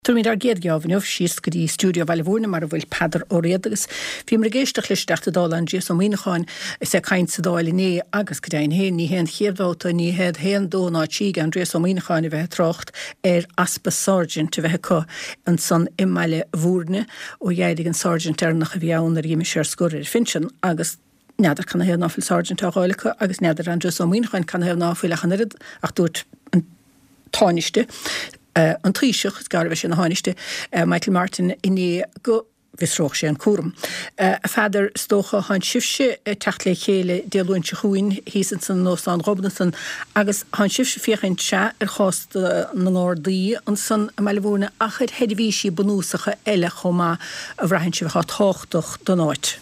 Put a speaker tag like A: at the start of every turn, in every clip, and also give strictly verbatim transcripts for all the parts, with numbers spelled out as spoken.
A: Tuair mí ar géadgeabhanmh síos go dtí stúdio bhaile bhórna mar a bhfuil Peadar Ó Raiad agus bhí mar géisteach leis deachta dála an díos ó míochain is é caint sa dáil ní agus go daon héin ní héan chiadháta ní héad héan dóná tíige an díos ó míochain a bheith trocht ar aspa sergeant a bheith co an san imeile bhórne ó dhéidig an sergeant ar nach a bheann ar dhéimi sér scorir finsin agus neadar kann héad náfuil sergeant a gáilicha agus neadar an díos ó míochain kann héad náfuil a chanirid ach dúirt an táiniste. Uh, an tríiseach gar bheith sin na háiniste uh, Michael Martin iní go visroch sé an cuam. Uh, a feidir stócha han sifse uh, techt le chéile déalúintse chuin hísan san nó an Robinson agus han sifse fiochan se ar chást uh, na ngordaí an san a meile bhórna achad hedvíisi bunúsacha eile chomá a bhrehann se bheith táchtach don áit.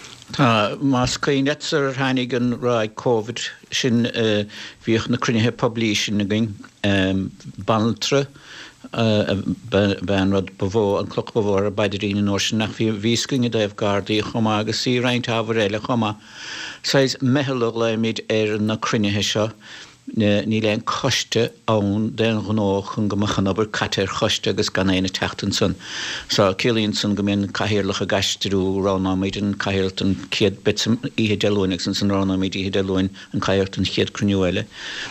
B: Tá más caoinet ar hanig an ráid COVID sin uh, bhíoch na crunithe poblí sin na gin um, bantre uh, ben rud bavó an cloch bavó a baidirín an orsin nach bhí víscing a daibh gardaí chomá agus sí reint ábhar eile chomá. Sais mehalach le míid ar na crunithe seo ní leon coiste ann den gnách an go machanabar catar choiste agus gan éine teachtan san. Sa Cilíonn san go mbeadh caithearlach a gaisteú ránáid an caitheart an céad bit ihe dealúin san san ránáid ihe dealúin an caitheart an chéad cruniúile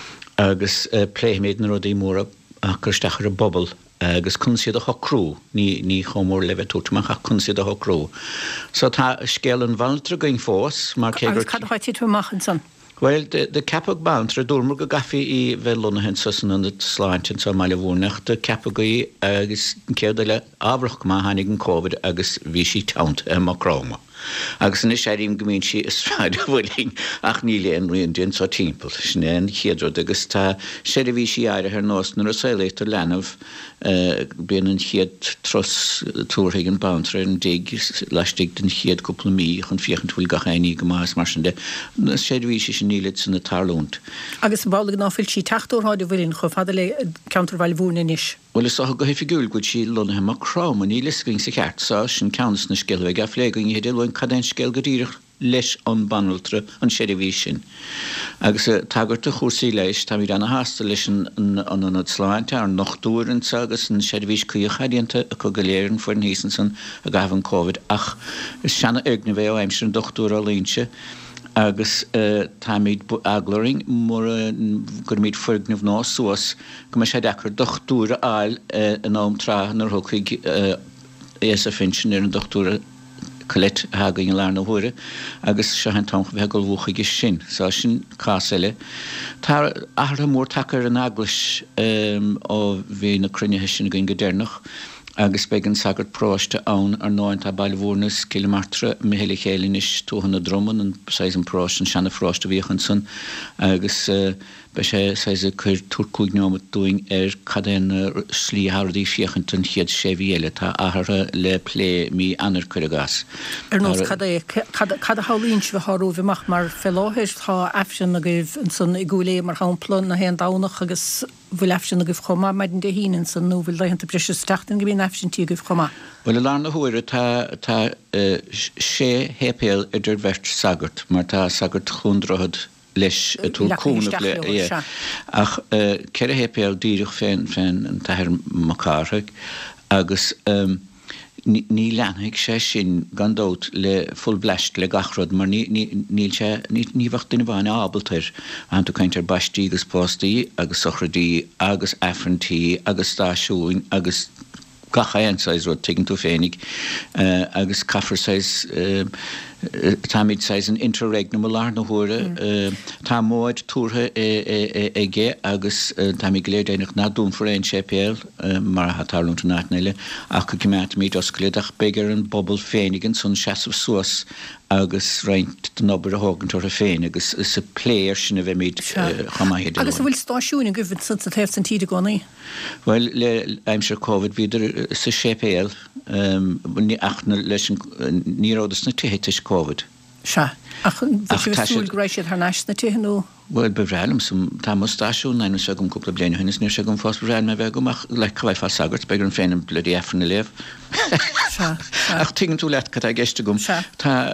B: agus uh, pléimiid na rudaí móra agus stachar a bobbal agus cunsiad a hocrú ní ní chomór le bheitúach a cunsiad a hocrú. So tá scéal an bhailtre going fós mar
A: agus cad haití tú machchan san.
B: Well, de, de capag bantra dúrmur go gafi í bheluna hen susan an sláintin sa meile bhúrnach de capagaí agus céadaile ábhrach má hanig an COVID agus bhí sí taunt a macróma. Agus in is séirim gomín sí is ráid bhfuiling ach ní léon rion din sa timppel. Snéan chéadrad agus tá séidir bhí sí aire ar nós nar a saolétar lenamh uh, bíon an chiad tros túrthaigh an bantra an dig leistig den chiad cúpla mí chun fiochan túil gachéí go más mar sin de séidir bhí sí sin nílid san na tarlúnt.
A: Agus bála náfuil sí teachtóráide bhfuilinn chu fada le counter bhail bhúrna níis.
B: Well, is go hef fiúil go sí lona he macrám ní lisking sa ceart sa sin ceannas na scilbh a phléing héidir lein cadén scéil go dtíirech leis an banaltra an séidirhí sin. Agus tagart a chósaí leis tá mí anna hásta leis an an sláinte ar nachtúrin agus an séidirhís chuochadianta a chu go léirann fuair an hísan san a gahan COVID ach is seanna agna bheith ó aimsir an dochtúr a línse agus uh, táimid aglaring mór uh, gur míid fuignamh ná suas go me sé dechar dochtúra áil uh, an ám trá nar thucaig uh, éas a finsin ar an dochtúra colet hagaing lár na huire agus se hen tam bheith go bhchaige sin sa sin cáile. Tá ahra mór takear an aglas um, ó bhí na crunithe sin go go déirnach agus began sagart próiste ann ar náint a bailhórnas kilometre mehéile chéilin is túhanna droman an sais an próist an seanna fráiste bhíochan san agus uh, be sé sais a chuir túrcúigneámat dúing ar cadén slí hádaí fiochan an chiad sé bhíile tá ahra le plé mí anar chuir a gas.
A: Ar nós cad a hálíonn se bheith thárú bhíach mar felláthir tá efsin a gibh an san i gúlé mar háplán na héan dánach agus bhfuil efsin a gibh chomá maidin de híanaan san nó bhfuil leihananta breise stachtain go bhíon efsin tí a gibh chomá.
B: Well, a lár na huire tá tá sé hépéal idir bheirt sagart mar tá sagart chúndrahad leis túlcúnach le ach ceir a hépéal díirech féin féin an taithir macárthaigh agus um, ní leanhaigh sé sin gandót le full bleist le gachrod mar níl sé níhacht duine bháin ábaltair an tú caint ar baistí agus póstaí agus sochradí agus affrantíí agus stáisiúin agus gachainsáis rud tuigeann tú féinnig uh, agus cafarsáis uh, táid sais an interregnum lár na huire mm. uh, tá móid túrtha ige agus uh, tá mí léir déanaach náún for ein sépéal uh, mar hatáúnta náneile ach go cimát míid oscléadach begur an bobbal féinigan son seaamh suas agus reint den obair a hágantar a féin agus is a pléir sin a bheith míid chamahéidir.
A: Agus bhfuil stáisiúna go bhfuil san sa taobh san tíide gánaí?
B: Well, le aimsir COVID viidir sa sépéal um, ní achna leis ní rádas na tuhéitis COVID.
A: Se. Ach, súil gréisiad th neisna tíú?
B: Well bevrelum som tá mustaisiú na se gom cúpla bliana hunnis ní se gom fás bevrel me bheith gomach le chhaid fá sagart be an féinnim bludi efran na léh. Ach tugann tú leit cat a geiste gom Tá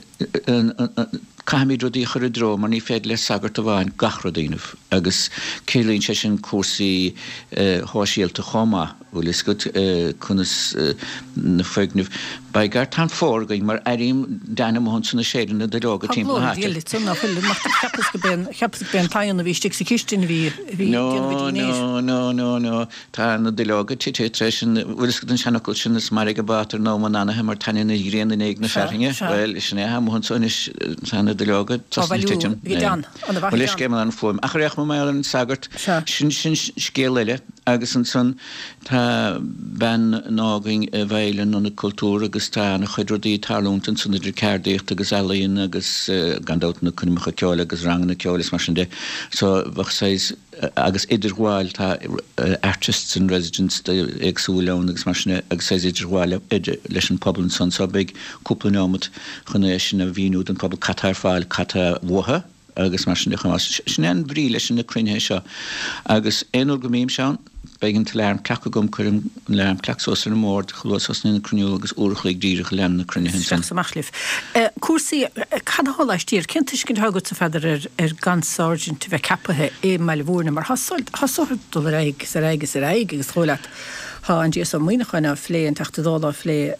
B: caiimiidrodí chur a dro mar ní féad le sagart a bháin gachrodíanamh agus célíonn sé sin cuasaí háisialta chomá bhfuil is go chunas na foignimh ba gar tan fórgaing mar airím déanam hansanna séidir na deróga timppla háte.
A: Cheappas ben taíanna bhí stig sa kistin bhí
B: No, no, no, no, no. Tá na deróga tití treis bhfuil is go an seanachil sin is mar go bátar nó man anna mar taine na dhéana na éag na ferringe, Well is sin é ha hansan is sanna deróga titim. Bhfuil is céim an fóm. Ach réach mé an sagart sin sin scéile agus an son tá ben náging a bhéilen an na kultúr agus tá na chuidrodí talúntan san idir céirdíocht agus eíon agus gandát na cunimecha ceáil agus rang na ceolalas mar sin de. So bhah séis agus idirháil tá artists and residents agsúleán agus mar sin agus séis idirháil leis an pobl san so beag cúpla námat chuna sin a bhíú an pobl catar fáil cata bhtha agus mar sin sin an brí leis sin na crunne seo agus éonúil go mím seán begin te learn clacha gom chum learn clachsós ar mór chlósás na cruniú agus uorchaigh díirech lem na crunne hin san.
A: Machlif. Cuasaí cadháis tír cinntas cinn thugad sa feidir ar ar gan sergeant bheith capathe é meile bhórna mar hasóir dul raig sa raig sa raig agus choileat há an dí sa muoinechainna phlé an teachtadála phlé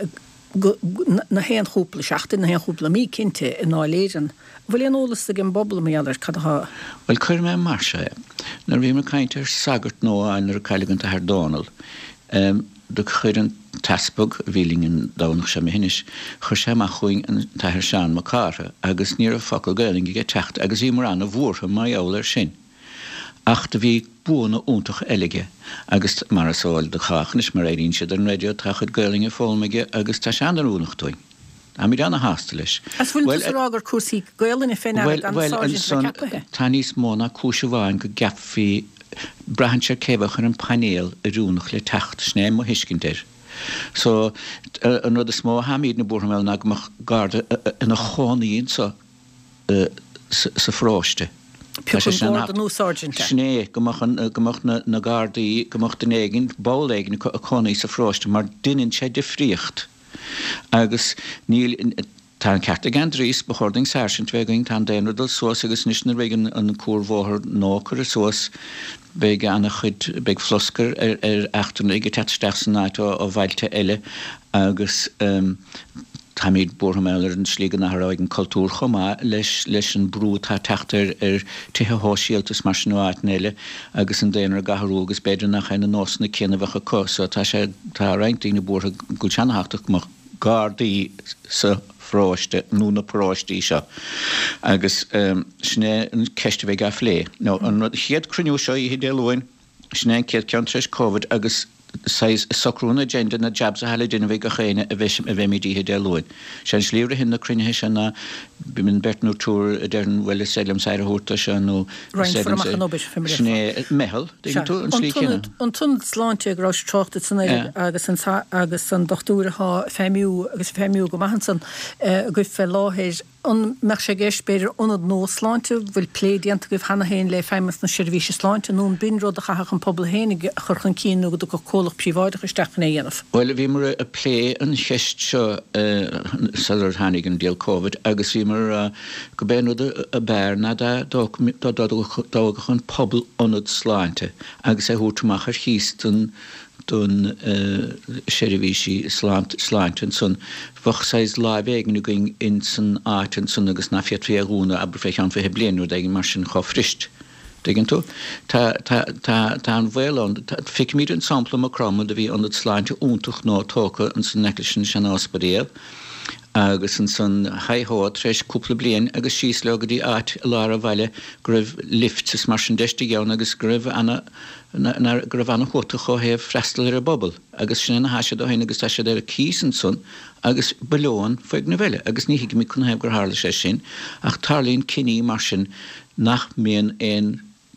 A: na héan chúpla seachtain na héan chúpla mí cinnte in náléiran. Bhfuil an ólas a gin bobbal méallar cadá?
B: Well chuir mé mar sé. Nar bhí mar caiintear sagart nó an ar caiiligant a Donal. Um, do chuir an taspog bhílingin dánach sem hinis chur sem a chuing an taithir seán má cára agus níor a focail gailing i get techt agus í mar an a bhórtha mai eolar sin. Ach de bhí búna úntach eige agus mar asáil de chachnis mar éíonn siad an radio tachad gailinge fólmeige agus tá sean an únachtóin. A mí anna hásta leis.
A: As bhfuil rágur cuasaí gailanna féin an sergeant capathe?
B: Tá níos móna cúise bháin go gapfií brahansear cébach ar an panéal a rúnach le techt snéim mo hiiscinir. So an rud a smó haíd na búrhamil na goach garda ina chánaíon sa sa fráiste. Sné gomach na gardaí gomach den éigen báléigen a chánaí sa fráiste mar duinn sé de fríocht. Agus níl tá an ceartta gan drís bechording sergeant vegaing tá déanadal sós agus níos na réigen an cuarmhóthir nóchar a sós beag anna chud beag floscar ar ar achtain ige teteach san náit ó bhailte eile agus tá míad búrthaméilear an slígan nathráigen cultúr chomá leis leis an brú tá teachtar ar tuthe háisialtas mar sin áit eile agus an déanaar gathú agus beidir nach chéna nósna cianamhacha có so tá sé tá reintaí na búrtha go teannachtach mar gardaí sa fráiste nó na práistí seo agus um, sné an ceiste bheith a phlé. No, an chiad cruniú seo i hidéalóin sné ciad cean treis COVID agus sais socrúna agenda na jabs a heile duna bheith go chéine a bheith a bheith mídí hidéalóin. Sean slíomra hin na crunne se na biminn Bertnú túr a dearn bhfuil Salem sair húta se nó sné mehel tú an slí cinna.
A: An tún sláinte ag rás trochtta san agus agus an dochtúra féimiú agus féimiú go maithan go fé láhéir an me sé géis beidir onad nó sláinte bhfuil plédianta goibh hena héin le féimas na sirvíse sláinte nó an binród a chach an pobl hénig churchan cín nó go go cólach príváidech istechan é dhéanamh.
B: Well bhí mar a plé an cheist seo salar hanig an díal COVID agus bhí mar go béanúd a bear na dágachan pobl onad sláinte agus é hútamach ar hístan dún sérihísí sláintin sun bfach sais lábhéigen going in san áitin sun agus na fiatrí agúna aber féich an fé blianú d mar sin cho frist. Dégin tú? Tá an bhhéán fic míad an sampla a cromma a bhí an sláinte úntach nó tóca an san neclisin sin áspadaíab agus an san haithá treis cúpla blian agus síos le agadí áit lára bhaile go raibh lift sa mar sin deiste geann agus go raibh anna go raibh anna chuta cho héh freistal ar a bobbal agus sin na haise do hain agus tá sé ar a císan sun agus beóin foiag na bheile agus ní hiigi mí chun hebh gur hála sé sin ach tarlíonn cinní mar sin nach mion éon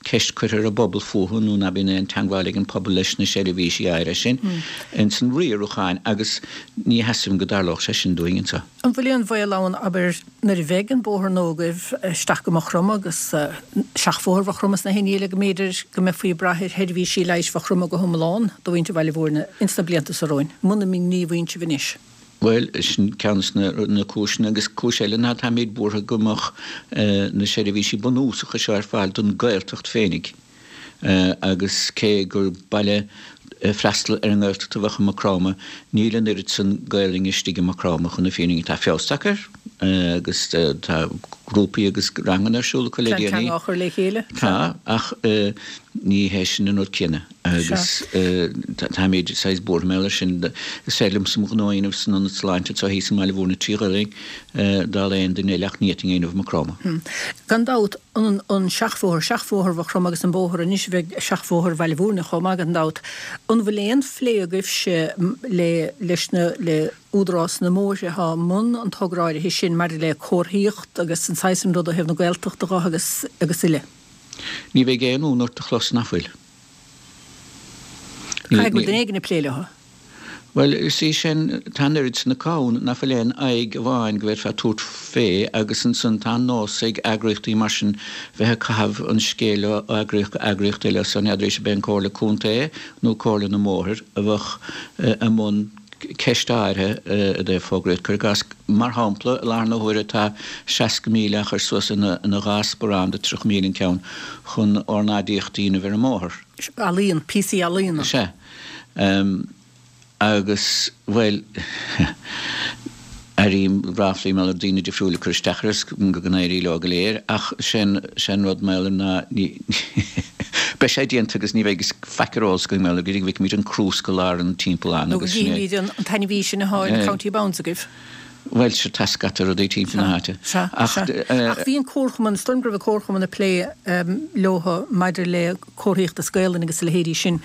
B: ceist chuir a bobbal fuhan ú na bin an tangháig an pobl leis na séidirhíí aire sin in san riúcháin agus ní hesim go darlach sé sin dúingin sa.
A: An bhfuilíon bhilán aber nar bhegan bóthir nógah staach go chrum agus seachmhór bh chrumas na héile go méidir go me faoi brathir headhí sí leis bh chruma go thomláán do bhainte bhile bhórna insta blianta sa roin. Muna mí ní bhainte bhanis.
B: Well, sin ceannas na cúisina agus cúiséile ná tá méid bútha gomach na séidirhíí bunúsa chu seir fáil don gairtecht fénig agus cé gur bailile freistal ar an ggheirteachta bhacha macráma nílan irid san gailing istíige macráma chun na féinigí tá feostacar agus tá grúpaí agus rangan arsúla go le déanaí.
A: Tá áchar le chéile?
B: Tá ach ní hééis sin an nó cinenne agus tá méid seis bór meile sin sélim sam gnáinmh san an sláinte tá hí sem meile bhórna tígaling dá léon den éileach níting éanamh macráma.
A: Gan dát an seachmhór seachmhór bh chrum agus an bóthir a níos bheith seachmhór bhile bhórna chum an dát an bhfuléon phléagah se le leis le údrás na móise ha mun an tugraide hí sin mar le cóthíocht agus an saism do hebh na gailteachta agus agus ile.
B: Ní bheith géanú nóir a chlos nafuil.
A: Cha go den éigen pléile ha?
B: Well, sí sin tanirid na cáin na filéin aig bháin go bhfuir fe túirt fé agus an san tá nós ag agriochtaí mar sin bheitthe cahabh an scéile agriocht agriocht eile san adrééis ben cóla cúnta nó cóla na móthir a bheith am mún ceistáire a d fógréid chu gas mar hápla lárna thuire tá seaca míle chu suas in na gásporán de trch mílin ceann chun ornádíochttaí na bhar móthir.
A: Alíon, P C alíon.
B: Se. Agus, well, arim ráflí me dína de friúla chuisteachras go gnéirí le go léir, ach sin sin rud meile na be sé díanta agus ní bheith feicrás go meile gur bhíh míid an crús go lá an timpplaán agus
A: ní an taine bhí sin na háin County Bounds a gibh.
B: Well, se tascatar a d timp na háte.
A: Ach bhí an cóchaman stormgrah cóchaman a lé lotha maidir le cóíocht a scéilen agus le héirí sin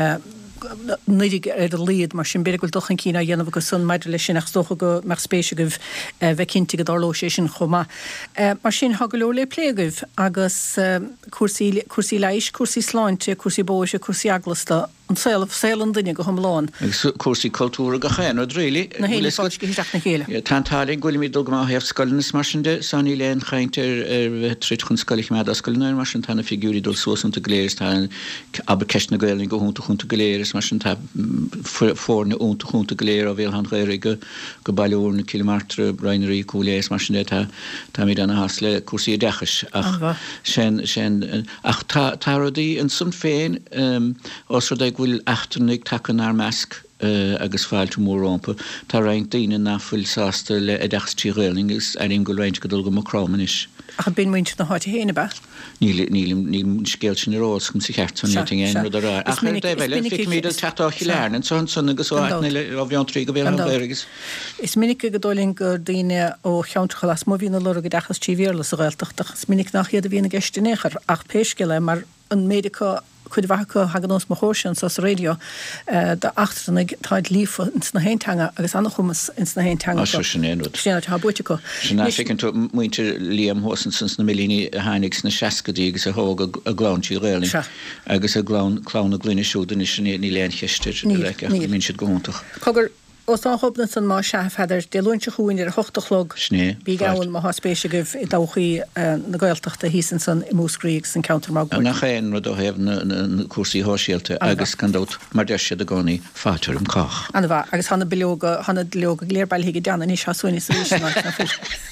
A: nuidig ar a líad mar sin beagil dochan cína dhéanamh go sun maidir le sin ach stocha go mar spéise goh bheith cinnti go darló sé sin chomá. Mar sin ha go leor le plégah agus cuasaí leiis, cuasaí sláinte, cuasaí bóise, cuasaí aglasta an saolah saolan duine go thomláin.
B: Agus cuasaí cultúra go chéanad rélí.
A: Na héile fáilte go histeach na chéile.
B: Tátáling ghfuil mí dul go má hebh scoilnas mar sin de san í leon chainte ar tríd chun scoilich mead a scoilnair mar sin tána figúrí dul suasanta goléirs tá aber ceist na gailing go húnta chunta goléirs mar sin tá fórna únta chunta goléir a bhéal han réir go go bailúr na kilometre reinerí cúléis mar sin tá tá mí anna has le cuasaí dechas ach sin sin ach tá rodí an sun féin os ru bhfuil achtarnig takean ar measc agus fáilte mórrómpa tá rein daine nafuil sásta le a dechstí réling is ar im go réint go dul go macráman is.
A: A bin muint na háte héna ba?
B: Níl ní scéil sin rás chum sa cheart san níting éon rud ará. Ach ar bheile fi míad tetáí learn an son son agus ána a bhean trí go bhéal an bhéirgus.
A: Is minic go dóling gur daine ó cheantra las mó hína lora go dechas tí bhélas a gáilteach is minic nach iad a bhína geistenéchar ach péisceile mar an médica chud bhacha haganós mo hóisian sa radio de achtarnig táid lífa ins na héintanga agus annach chumas ins na héintanga.
B: As sin éonrad.
A: Sin tá buite go.
B: Sin ná ficinn tú muinte Liam Hawson sins na milíní hánigs na seacadí agus a hóg a gláintí réling agus a glán clán a glúine siúdan is sin ní léon cheistir le mín siad gohúntaach.
A: Cogur os an hopna san má seaf heidir de lúinte chuin ar hochtalog
B: sné
A: bí gáin má haspéise goh i dáchaí na gailteachta hísan san i múscríigh san countermag.
B: Nach chéan rud ó hebh na cuasaí háisialta agus candát mar de siad a gánaí fátar an cách.
A: Anna bha agus hanna beoga hanna leoga léirbail hiige deanna níos hasúine sa na fir.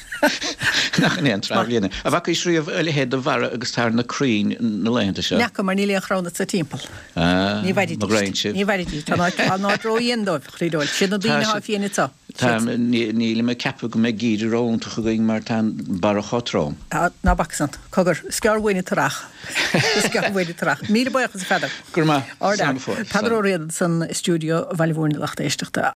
B: Nach an éon trábhlíonna. A bhacha is riomh eile héad a bhara agus tar na crín na léanta seo.
A: Necha mar níl chrána sa timppel. Ní bhaidir ní bhaidir tá ná droíondóibh chrídóil sin na dtíine á fianana tá.
B: Tá níl me cepa go me gíidir rónta go going mar tá bara chotrám.
A: Ná bacsant cogur scearhhaine tarach. Scearhhaine tarach. Míle buchas feidir.
B: Gur má.
A: Padar ó réad san stúdio bhailhúrna leachta éisteachta.